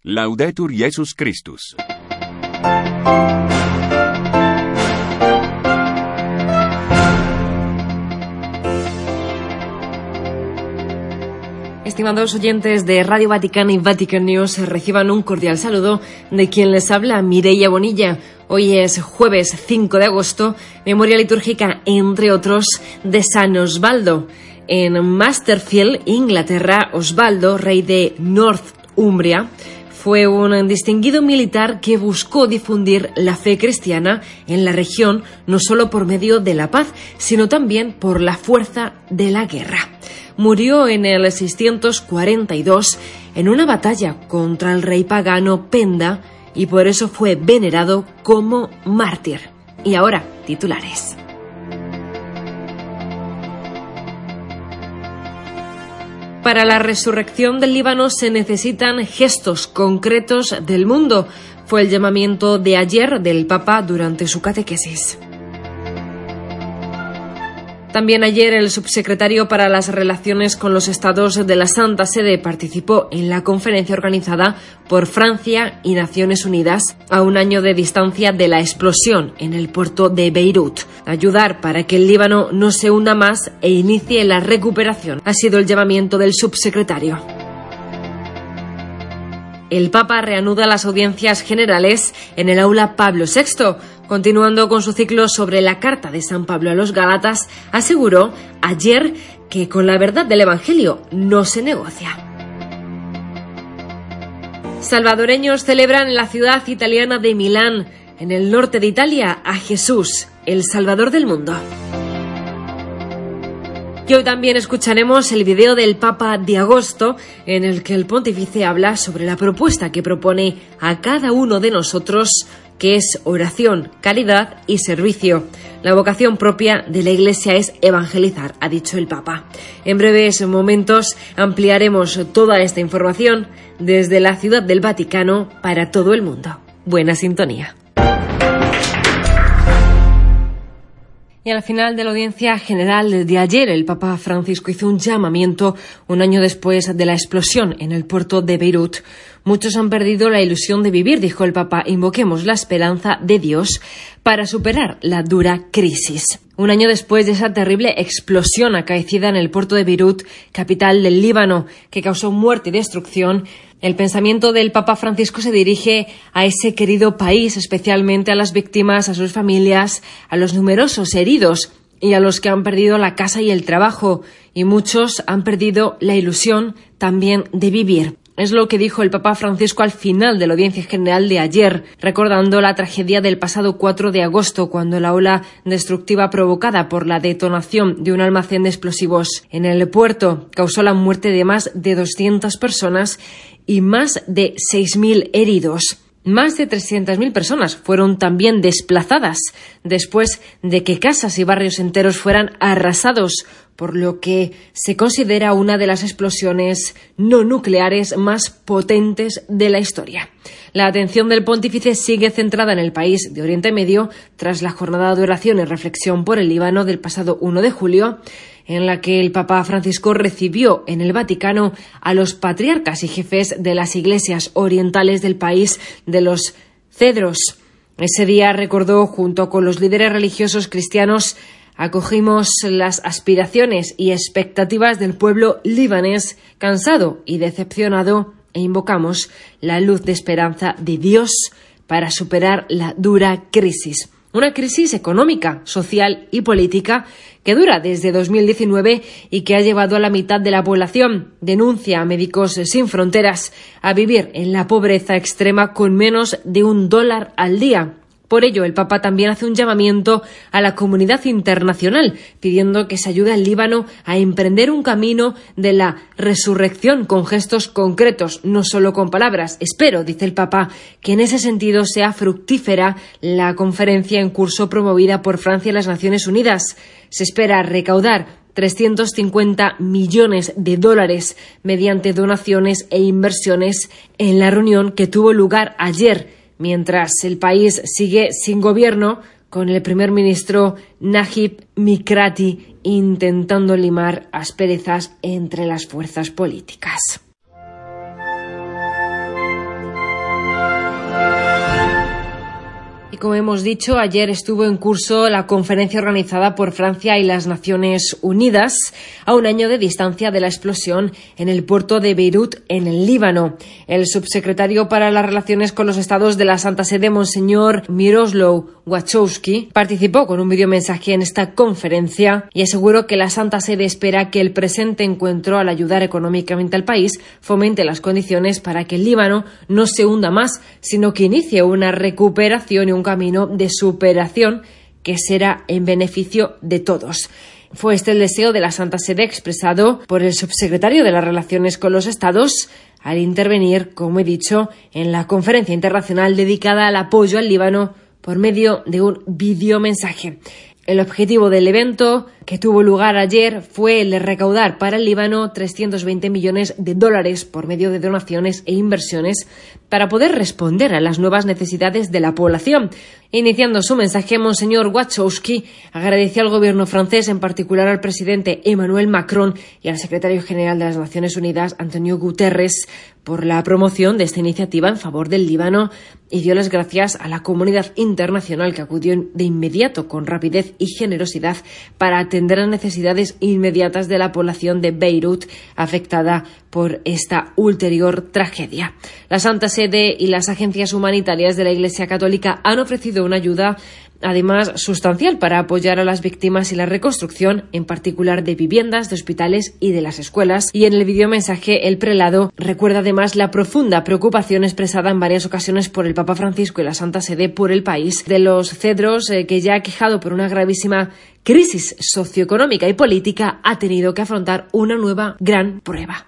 Laudetur Jesus Christus. Estimados oyentes de Radio Vaticana y Vatican News, reciban un cordial saludo de quien les habla, Mireia Bonilla. Hoy es jueves 5 de agosto, memoria litúrgica, entre otros, de San Osvaldo. En Masterfield, Inglaterra, Osvaldo, rey de Northumbria, fue un distinguido militar que buscó difundir la fe cristiana en la región, no solo por medio de la paz, sino también por la fuerza de la guerra. Murió en el 642 en una batalla contra el rey pagano Penda y por eso fue venerado como mártir. Y ahora, titulares. Para la resurrección del Líbano se necesitan gestos concretos del mundo. Fue el llamamiento de ayer del Papa durante su catequesis. También ayer el subsecretario para las Relaciones con los Estados de la Santa Sede participó en la conferencia organizada por Francia y Naciones Unidas a un año de distancia de la explosión en el puerto de Beirut. Ayudar para que el Líbano no se hunda más e inicie la recuperación ha sido el llamamiento del subsecretario. El Papa reanuda las audiencias generales en el aula Pablo VI. Continuando con su ciclo sobre la carta de San Pablo a los Gálatas, aseguró ayer que con la verdad del Evangelio no se negocia. Salvadoreños celebran en la ciudad italiana de Milán, en el norte de Italia, a Jesús, el Salvador del mundo. Y hoy también escucharemos el video del Papa de agosto, en el que el pontífice habla sobre la propuesta que propone a cada uno de nosotros, que es oración, caridad y servicio. La vocación propia de la Iglesia es evangelizar, ha dicho el Papa. En breves momentos ampliaremos toda esta información desde la Ciudad del Vaticano para todo el mundo. Buena sintonía. Y al final de la audiencia general de ayer, el Papa Francisco hizo un llamamiento un año después de la explosión en el puerto de Beirut. Muchos han perdido la ilusión de vivir, dijo el Papa. Invoquemos la esperanza de Dios para superar la dura crisis. Un año después de esa terrible explosión acaecida en el puerto de Beirut, capital del Líbano, que causó muerte y destrucción, el pensamiento del Papa Francisco se dirige a ese querido país, especialmente a las víctimas, a sus familias, a los numerosos heridos y a los que han perdido la casa y el trabajo, y muchos han perdido la ilusión también de vivir. Es lo que dijo el Papa Francisco al final de la audiencia general de ayer, recordando la tragedia del pasado 4 de agosto, cuando la ola destructiva provocada por la detonación de un almacén de explosivos en el puerto causó la muerte de más de 200 personas y más de 6.000 heridos. Más de 300.000 personas fueron también desplazadas después de que casas y barrios enteros fueran arrasados, por lo que se considera una de las explosiones no nucleares más potentes de la historia. La atención del pontífice sigue centrada en el país de Oriente Medio tras la jornada de oración y reflexión por el Líbano del pasado 1 de julio, en la que el Papa Francisco recibió en el Vaticano a los patriarcas y jefes de las iglesias orientales del país de los Cedros. Ese día recordó, junto con los líderes religiosos cristianos, acogimos las aspiraciones y expectativas del pueblo libanés cansado y decepcionado e invocamos la luz de esperanza de Dios para superar la dura crisis. Una crisis económica, social y política que dura desde 2019 y que ha llevado a la mitad de la población, denuncia a Médicos Sin Fronteras, a vivir en la pobreza extrema con menos de $1 al día. Por ello, el Papa también hace un llamamiento a la comunidad internacional, pidiendo que se ayude al Líbano a emprender un camino de la resurrección con gestos concretos, no solo con palabras. Espero, dice el Papa, que en ese sentido sea fructífera la conferencia en curso promovida por Francia y las Naciones Unidas. Se espera recaudar 350 millones de dólares mediante donaciones e inversiones en la reunión que tuvo lugar ayer, mientras el país sigue sin gobierno, con el primer ministro Najib Mikrati intentando limar asperezas entre las fuerzas políticas. Como hemos dicho, ayer estuvo en curso la conferencia organizada por Francia y las Naciones Unidas a un año de distancia de la explosión en el puerto de Beirut, en el Líbano. El subsecretario para las Relaciones con los Estados de la Santa Sede, Monseñor Miroslav Wachowski, participó con un videomensaje en esta conferencia y aseguró que la Santa Sede espera que el presente encuentro, al ayudar económicamente al país, fomente las condiciones para que el Líbano no se hunda más, sino que inicie una recuperación y un camino de superación que será en beneficio de todos. Fue este el deseo de la Santa Sede expresado por el subsecretario de las Relaciones con los Estados al intervenir, como he dicho, en la conferencia internacional dedicada al apoyo al Líbano por medio de un videomensaje. El objetivo del evento, que tuvo lugar ayer, fue el de recaudar para el Líbano $320 millones por medio de donaciones e inversiones para poder responder a las nuevas necesidades de la población. Iniciando su mensaje, Monseñor Wachowski agradeció al gobierno francés, en particular al presidente Emmanuel Macron y al secretario general de las Naciones Unidas, Antonio Guterres, por la promoción de esta iniciativa en favor del Líbano, y dio las gracias a la comunidad internacional que acudió de inmediato con rapidez y generosidad para atender las necesidades inmediatas de la población de Beirut afectada por esta ulterior tragedia. La Santa Sede y las agencias humanitarias de la Iglesia Católica han ofrecido una ayuda además sustancial para apoyar a las víctimas y la reconstrucción, en particular de viviendas, de hospitales y de las escuelas. Y en el videomensaje, el prelado recuerda además la profunda preocupación expresada en varias ocasiones por el Papa Francisco y la Santa Sede por el país, de los cedros que ya aquejado por una gravísima crisis socioeconómica y política, ha tenido que afrontar una nueva gran prueba.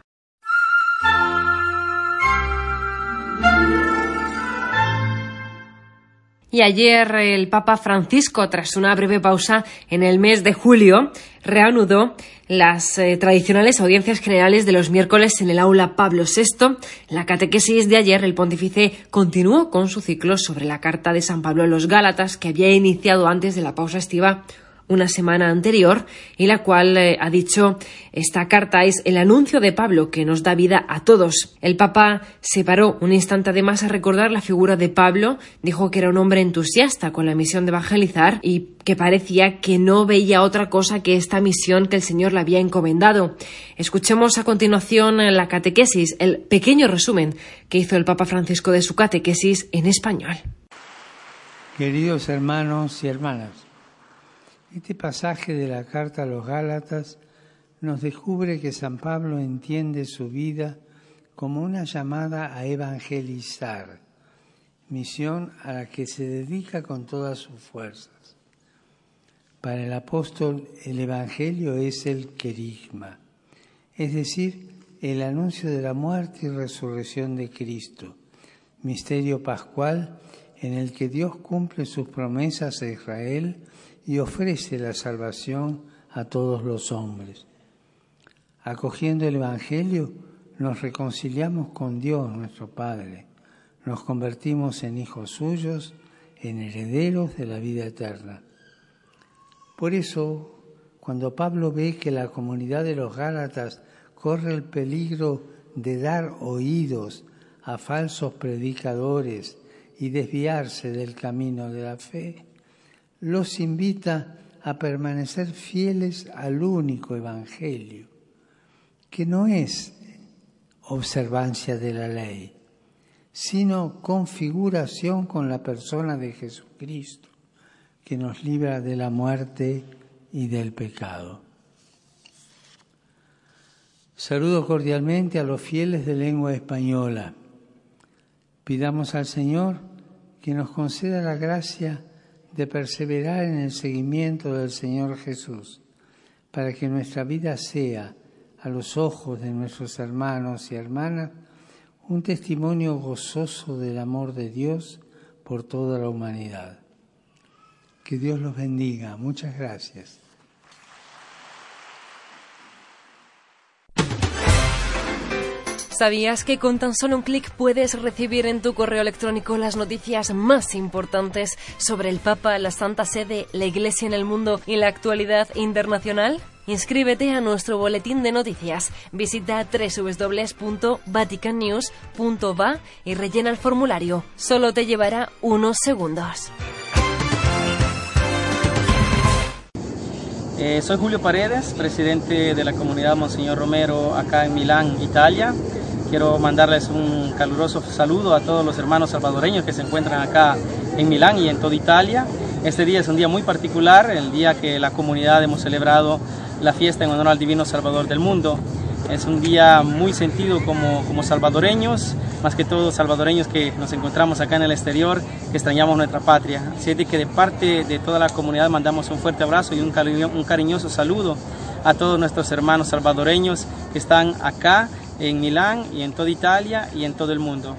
Y ayer el Papa Francisco, tras una breve pausa en el mes de julio, reanudó las tradicionales audiencias generales de los miércoles en el aula Pablo VI. En la catequesis de ayer, el pontífice continuó con su ciclo sobre la carta de San Pablo a los Gálatas, que había iniciado antes de la pausa estiva una semana anterior, y la cual ha dicho: esta carta es el anuncio de Pablo que nos da vida a todos. El Papa se paró un instante además a recordar la figura de Pablo. Dijo que era un hombre entusiasta con la misión de evangelizar y que parecía que no veía otra cosa que esta misión que el Señor le había encomendado. Escuchemos a continuación la catequesis, el pequeño resumen que hizo el Papa Francisco de su catequesis en español. Queridos hermanos y hermanas, este pasaje de la carta a los Gálatas nos descubre que San Pablo entiende su vida como una llamada a evangelizar, misión a la que se dedica con todas sus fuerzas. Para el apóstol, el evangelio es el querigma, es decir, el anuncio de la muerte y resurrección de Cristo, misterio pascual en el que Dios cumple sus promesas a Israel y ofrece la salvación a todos los hombres. Acogiendo el Evangelio, nos reconciliamos con Dios, nuestro Padre. Nos convertimos en hijos suyos, en herederos de la vida eterna. Por eso, cuando Pablo ve que la comunidad de los Gálatas corre el peligro de dar oídos a falsos predicadores y desviarse del camino de la fe, los invita a permanecer fieles al único evangelio, que no es observancia de la ley, sino configuración con la persona de Jesucristo, que nos libra de la muerte y del pecado. Saludo cordialmente a los fieles de lengua española. Pidamos al Señor que nos conceda la gracia de perseverar en el seguimiento del Señor Jesús, para que nuestra vida sea, a los ojos de nuestros hermanos y hermanas, un testimonio gozoso del amor de Dios por toda la humanidad. Que Dios los bendiga. Muchas gracias. ¿Sabías que con tan solo un clic puedes recibir en tu correo electrónico las noticias más importantes sobre el Papa, la Santa Sede, la Iglesia en el mundo y la actualidad internacional? Inscríbete a nuestro boletín de noticias. Visita www.vaticannews.va y rellena el formulario. Solo te llevará unos segundos. Soy Julio Paredes, presidente de la comunidad Monseñor Romero acá en Milán, Italia. Quiero mandarles un caluroso saludo a todos los hermanos salvadoreños que se encuentran acá en Milán y en toda Italia. Este día es un día muy particular, el día que la comunidad hemos celebrado la fiesta en honor al Divino Salvador del mundo. Es un día muy sentido como salvadoreños, más que todo salvadoreños que nos encontramos acá en el exterior, que extrañamos nuestra patria. Así que de parte de toda la comunidad mandamos un fuerte abrazo y un cariñoso saludo a todos nuestros hermanos salvadoreños que están acá en Milán y en toda Italia y en todo el mundo.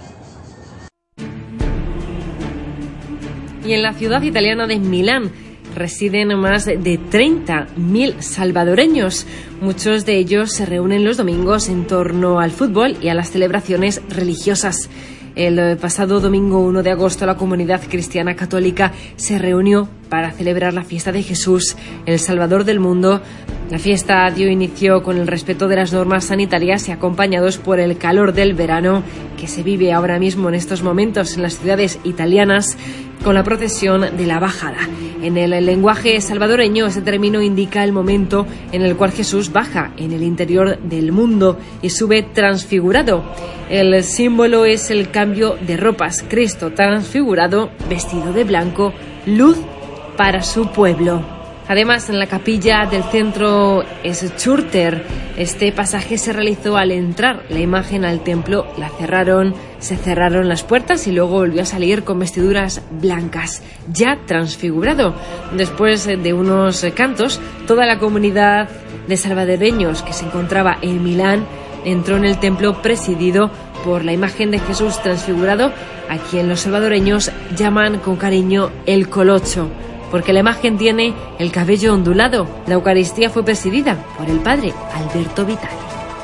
Y en la ciudad italiana de Milán residen más de 30.000 salvadoreños. Muchos de ellos se reúnen los domingos en torno al fútbol y a las celebraciones religiosas. El pasado domingo 1 de agosto la comunidad cristiana católica se reunió para celebrar la fiesta de Jesús, el Salvador del mundo. La fiesta dio inicio con el respeto de las normas sanitarias y acompañados por el calor del verano que se vive ahora mismo en estos momentos en las ciudades italianas, con la procesión de la bajada. En el lenguaje salvadoreño, ese término indica el momento en el cual Jesús baja en el interior del mundo y sube transfigurado. El símbolo es el cambio de ropas. Cristo transfigurado, vestido de blanco, luz para su pueblo. Además, en la capilla del centro Schurter, este pasaje se realizó al entrar la imagen al templo, se cerraron las puertas y luego volvió a salir con vestiduras blancas, ya transfigurado. Después de unos cantos, toda la comunidad de salvadoreños que se encontraba en Milán entró en el templo presidido por la imagen de Jesús transfigurado, a quien los salvadoreños llaman con cariño el Colocho, porque la imagen tiene el cabello ondulado. La Eucaristía fue presidida por el padre Alberto Vitali.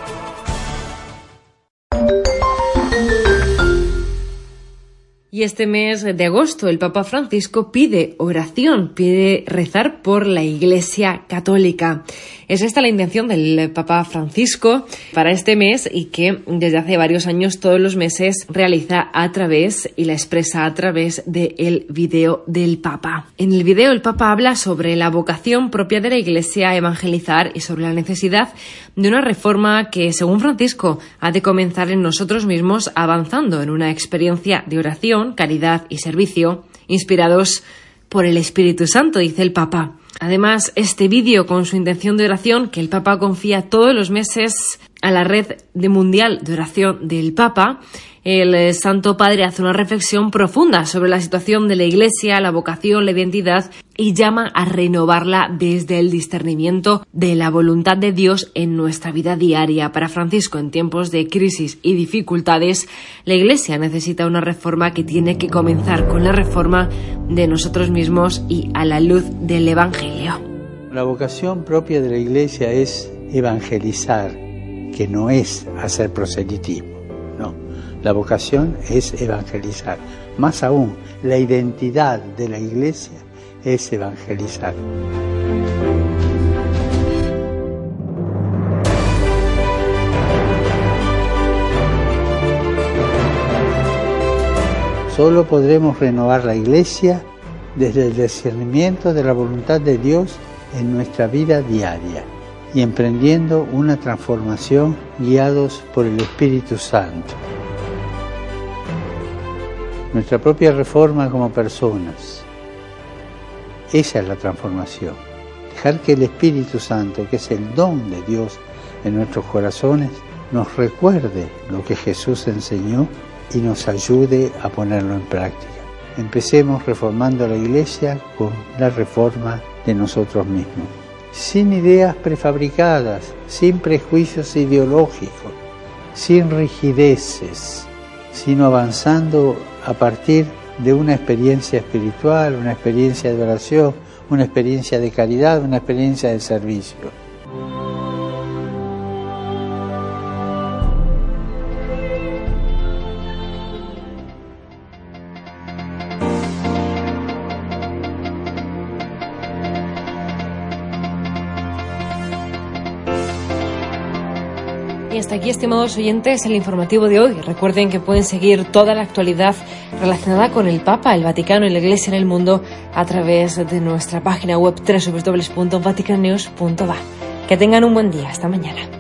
Y este mes de agosto el Papa Francisco pide oración, pide rezar por la Iglesia Católica. Es esta la intención del Papa Francisco para este mes y que desde hace varios años todos los meses realiza y la expresa a través del video del Papa. En el video el Papa habla sobre la vocación propia de la Iglesia a evangelizar y sobre la necesidad de una reforma que, según Francisco, ha de comenzar en nosotros mismos avanzando en una experiencia de oración, caridad y servicio, inspirados por el Espíritu Santo, dice el Papa. Además, este vídeo con su intención de oración, que el Papa confía todos los meses a la red mundial de oración del Papa, el Santo Padre hace una reflexión profunda sobre la situación de la Iglesia, la vocación, la identidad y llama a renovarla desde el discernimiento de la voluntad de Dios en nuestra vida diaria. Para Francisco, en tiempos de crisis y dificultades, la Iglesia necesita una reforma que tiene que comenzar con la reforma de nosotros mismos y a la luz del Evangelio. La vocación propia de la Iglesia es evangelizar, que no es hacer proselitismo, no. La vocación es evangelizar. Más aún, la identidad de la Iglesia es evangelizar. Solo podremos renovar la Iglesia desde el discernimiento de la voluntad de Dios en nuestra vida diaria y emprendiendo una transformación guiados por el Espíritu Santo. Nuestra propia reforma como personas. Esa es la transformación. Dejar que el Espíritu Santo, que es el don de Dios en nuestros corazones, nos recuerde lo que Jesús enseñó y nos ayude a ponerlo en práctica. Empecemos reformando la Iglesia con la reforma de nosotros mismos. Sin ideas prefabricadas, sin prejuicios ideológicos, sin rigideces, sino avanzando a partir de una experiencia espiritual, una experiencia de oración, una experiencia de caridad, una experiencia de servicio. Y hasta aquí, estimados oyentes, el informativo de hoy. Recuerden que pueden seguir toda la actualidad relacionada con el Papa, el Vaticano y la Iglesia en el mundo a través de nuestra página web www.vaticannews.va. Que tengan un buen día. Hasta mañana.